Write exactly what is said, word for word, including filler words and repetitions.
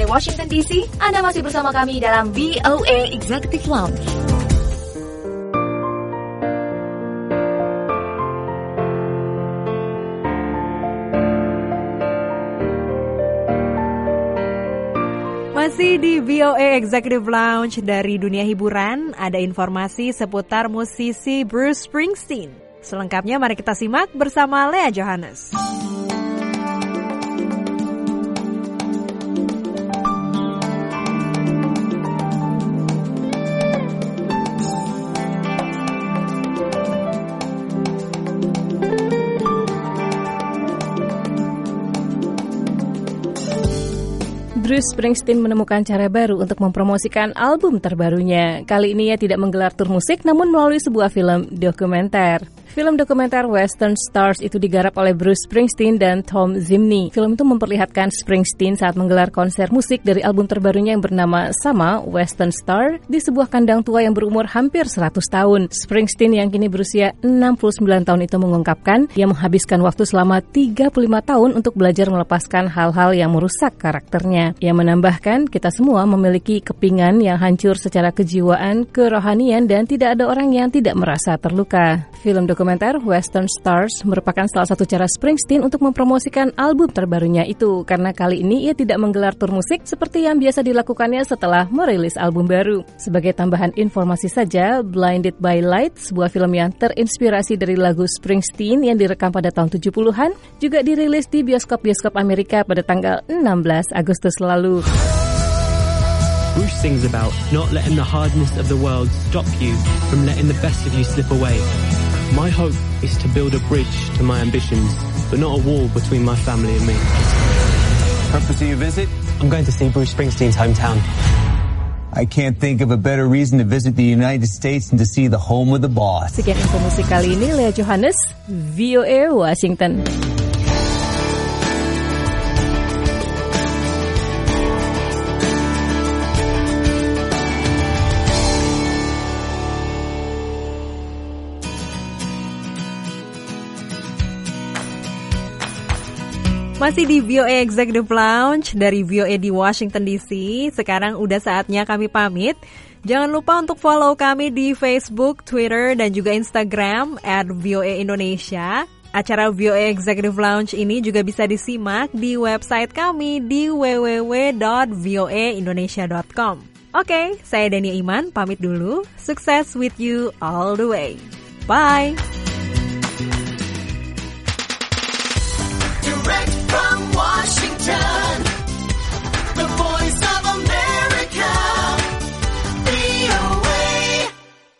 Washington D C. Anda masih bersama kami dalam V O A Executive Lounge. Masih di V O A Executive Lounge. Dari dunia hiburan, ada informasi seputar musisi Bruce Springsteen. Selengkapnya mari kita simak bersama Lea Johannes. Bruce Springsteen menemukan cara baru untuk mempromosikan album terbarunya. Kali ini ia tidak menggelar tur musik, namun melalui sebuah film dokumenter. Film dokumenter Western Stars itu digarap oleh Bruce Springsteen dan Tom Zimney. Film itu memperlihatkan Springsteen saat menggelar konser musik dari album terbarunya yang bernama sama, Western Star, di sebuah kandang tua yang berumur hampir seratus tahun. Springsteen yang kini berusia enam puluh sembilan tahun itu mengungkapkan, ia menghabiskan waktu selama tiga puluh lima tahun untuk belajar melepaskan hal-hal yang merusak karakternya. Ia menambahkan, kita semua memiliki kepingan yang hancur secara kejiwaan, kerohanian, dan tidak ada orang yang tidak merasa terluka. Film dokumenter Western Stars merupakan salah satu cara Springsteen untuk mempromosikan album terbarunya itu, karena kali ini ia tidak menggelar tur musik seperti yang biasa dilakukannya setelah merilis album baru. Sebagai tambahan informasi saja, Blinded by Light, sebuah film yang terinspirasi dari lagu Springsteen yang direkam pada tahun tujuh puluhan, juga dirilis di bioskop-bioskop Amerika pada tanggal enam belas Agustus lalu. Bruce sings about not letting the hardness of the world stop you from letting the best of you slip away. My hope is to build a bridge to my ambitions, but not a wall between my family and me. Purpose of your visit? I'm going to see Bruce Springsteen's hometown. I can't think of a better reason to visit the United States than to see the home of the boss. Sekian info musik kali ini, Lea Johannes, V O A Washington. Masih di V O A Executive Lounge dari V O A di Washington D C. Sekarang udah saatnya kami pamit. Jangan lupa untuk follow kami di Facebook, Twitter, dan juga Instagram at V O A Indonesia. Acara V O A Executive Lounge ini juga bisa disimak di website kami di w w w dot v o a indonesia dot com. Oke, saya Dania Iman, pamit dulu. Sukses with you all the way. Bye!